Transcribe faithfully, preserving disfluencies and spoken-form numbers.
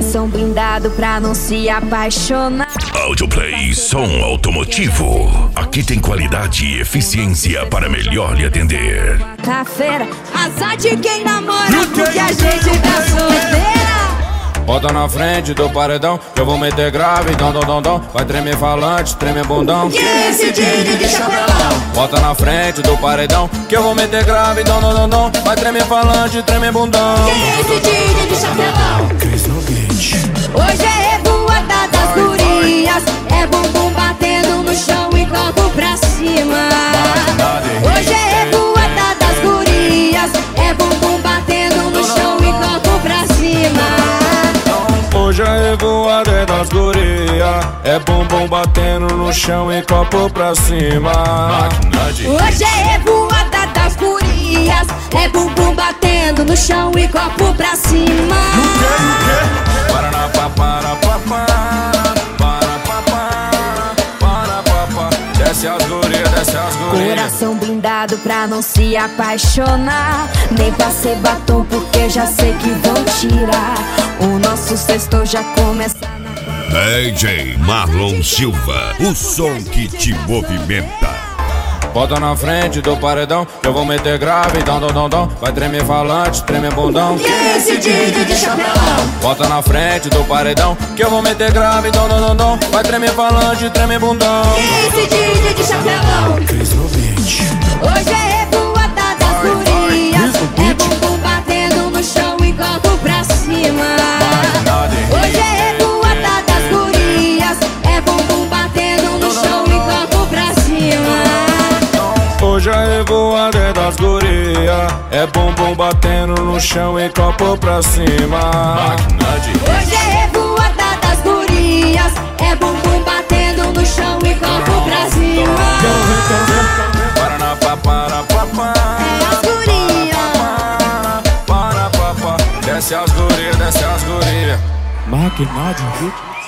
Coração blindado pra não se apaixonar. Audioplay Som Automotivo. Aqui tem qualidade e eficiência para melhor lhe atender. Quarta-feira, azar de quem namora, porque a gente tá solteira. Bota na frente do paredão, que eu vou meter grave, dom, dom, dom, dom. Vai tremer falante, tremer bundão. Que esse Didi de chapelão. Bota na frente do paredão, que eu vou meter grave, dom, dom, dom, dom. Vai tremer falante, tremer bundão. Que esse Didi de chapelão. Cris no beat. Hoje é revoada das gurias, é bumbum batendo no chão e copo pra cima. Hoje é revoada das gurias, é bumbum batendo no chão e copo pra cima. Hoje é revoada das gurias, é bumbum batendo no chão e copo pra cima. Hoje é revoada das gurias, é bumbum batendo no chão e copo pra cima. Para na pa para pa para para pa para pa pa. Desce as gurias, desce as gurias. Coração blindado pra não se apaixonar. Nem passei batom porque já sei que vão tirar. O nosso sexto já começa na... D J Marlon Silva, o som que te movimenta. Bota na frente do paredão, que eu vou meter grave, dom, dom, dom, dom. Vai tremer falante, tremer bundão. Que esse Didi de chapelão. Bota na frente do paredão, que eu vou meter grave, dom, dom, dom, dom. Vai tremer falante, tremer bundão. Que esse Didi de chapelão. Cris no beat. Hoje é revoada das gurias, é bumbum batendo no chão e copo pra cima. Hoje é revoada das gurias, é bumbum batendo no chão e copo pra cima. Hoje é revoada das gurias, é bumbum batendo no chão e copo pra cima. Hoje é revoada das gurias, é bumbum batendo no chão e copo pra cima. Para na pa para pa para. É as gurias. Para pa pa. Desce as gurias, desce as gurias. Máquina de